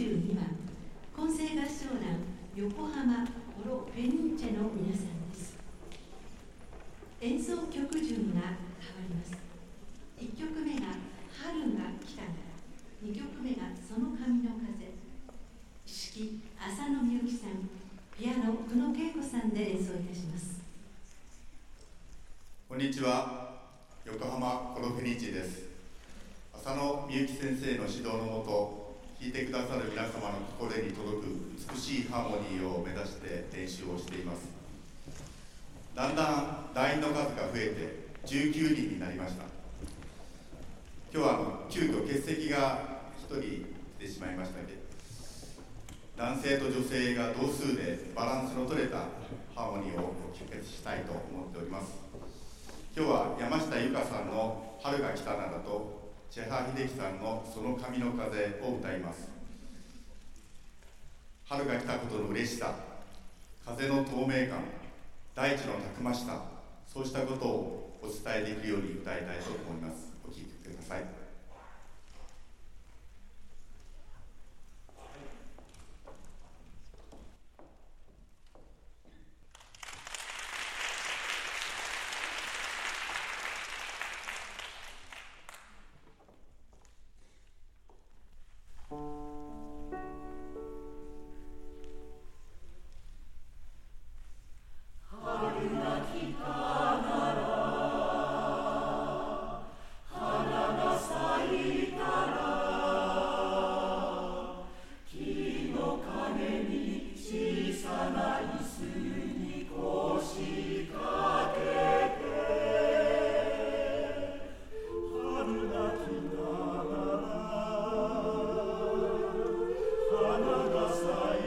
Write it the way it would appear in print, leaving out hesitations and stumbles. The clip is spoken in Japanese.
22番混声合唱団横浜コロ・フェニーチェの皆さんです。演奏曲順が変わります。1曲目が春が来たなら、2曲目がその髪の風、指揮浅野美幸さん、ピアノ久野恵子さんで演奏いたします。 こんにちは、横浜コロ・フェニーチェです。浅野美幸先生の指導のもと、聴いてくださる皆様の心に届く美しいハーモニーを目指して練習をしています。だんだん団員の数が増えて19人になりました。今日は急遽欠席が1人来てしまいましたけど、男性と女性が同数でバランスの取れたハーモニーをお聴かせしたいと思っております。今日は山下由佳さんの春が来たならと千葉秀樹さんのその髪の風を歌います。春が来たことの嬉しさ、風の透明感、大地のたくましさ、そうしたことをお伝えできるように歌いたいと思います。お聴きください。 花が咲い